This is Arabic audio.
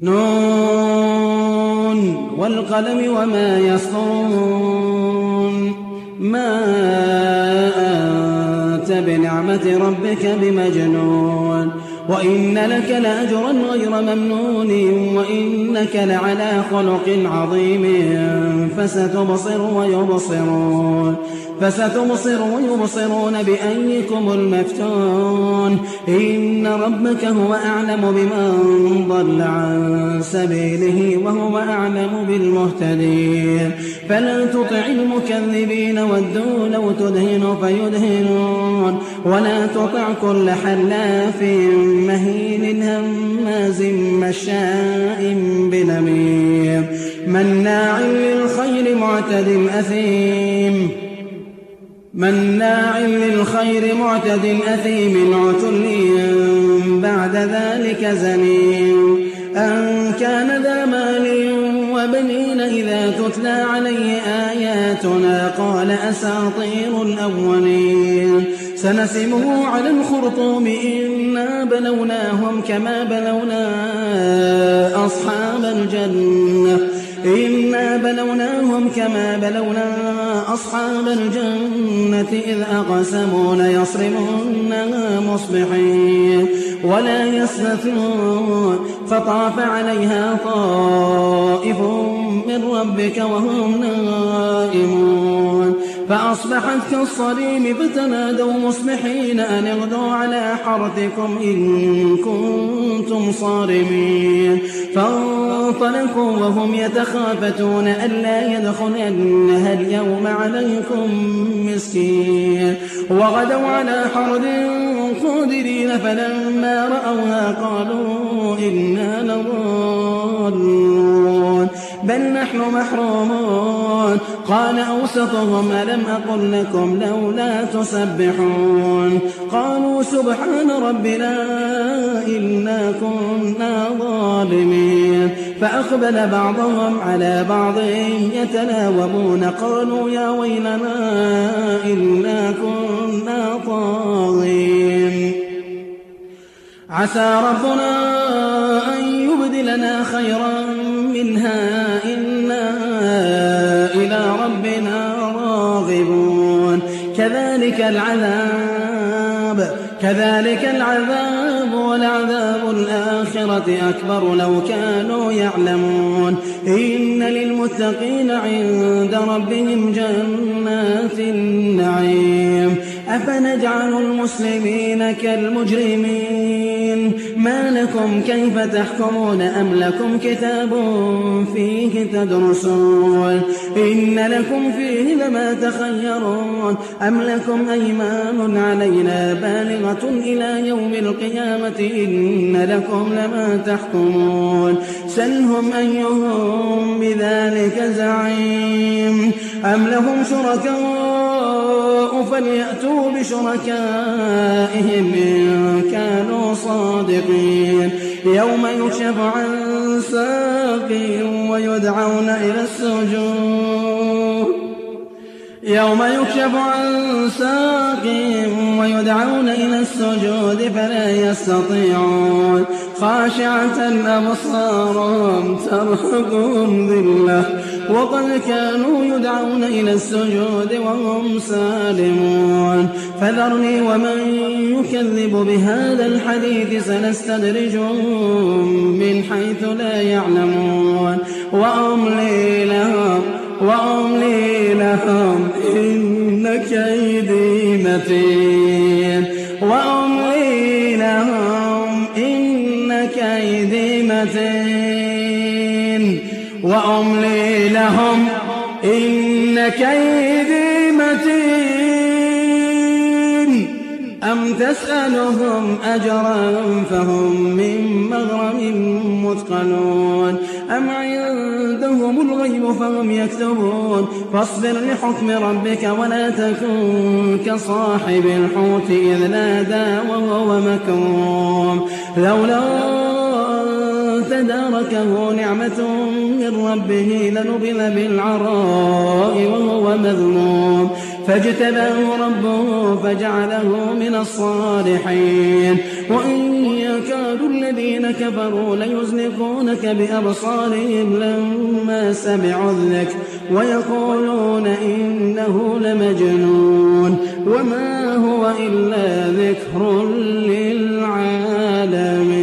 نون والقلم وما يسطرون ما أنت بنعمة ربك بمجنون وإن لك لأجرا غير ممنون وإنك لعلى خلق عظيم فستبصر ويبصرون بأيكم المفتون إن ربك هو أعلم بمن ضل عن سبيله وهو أعلم بالمهتدين فلا تطع المكذبين ودوا لو تدهن فيدهنون ولا تطع كل حلاف مهين هماز مشاء بنميم مناع للخير معتد أثيم عتل بعد ذلك زنيم أن كان ذا مال وبنين إذا تتلى عليه آياتنا قال أساطير الأولين سنسمه على الخرطوم إنا بلوناهم كما بلونا أصحاب الجنة إذ أقسموا ليصرمنها مصبحين ولا يستثنون فطاف عليها طائف من ربك وهم نائمون فأصبحت كالصريم فتنادوا مصبحين أن اغدوا على حرثكم إن كنتم صارمين فانطلقوا وهم يتخافتون ألا يدخلنها اليوم عليكم مسكين وغدوا على حرد قادرين فلما رأوها قالوا إنا لضالون بل نحن محرومون قال أوسطهم ألم أقل لكم لولا تسبحون قالوا سبحان ربنا إنا كنا ظالمين فأقبل بعضهم على بعض يتلاومون قالوا يا ويلنا إنا كنا طاغين عسى ربنا أن يبدلنا خيرا منها إنا إلى ربنا راغبون كذلك العذاب ولعذاب الآخرة أكبر لو كانوا يعلمون إن للمتقين عند ربهم جنات النعيم أفنجعل المسلمين كالمجرمين ما لكم كيف تحكمون أم لكم كتاب فيه تدرسون إن لكم فيه لما تخيرون أم لكم أيمان علينا بالغة إلى يوم القيامة إن لكم لما تحكمون سلهم أيهم بذلك زعيم أم لهم شركاء فليأتوا بشركائهم إن كانوا صادقين يوم يكشف عن ساق ويدعون إلى السجود فلا يستطيعون خاشعة أبصارهم ترهقهم ذلة وقد كانوا يدعون إلى السجود وهم سالمون فذرني ومن يكذب بهذا الحديث سنستدرجهم من حيث لا يعلمون وأملي لهم إن كيدي متين وأملي لهم إن كيدي متين وأملي لهم إن كيدي متين أم تسألهم أجرا فهم من مغرم مثقلون أم عندهم الغيب فهم يكتبون فاصبر لحكم ربك ولا تكن كصاحب الحوت إذ نادى وهو مكروم لولا تداركه نعمة من ربه لنبذ بالعراء وهو مذموم فاجتباه ربه فجعله من الصالحين وإن يكاد الذين كفروا ليزلقونك بأبصارهم لما سمعوا الذكر ويقولون إنه لمجنون وما هو إلا ذكر للعالمين.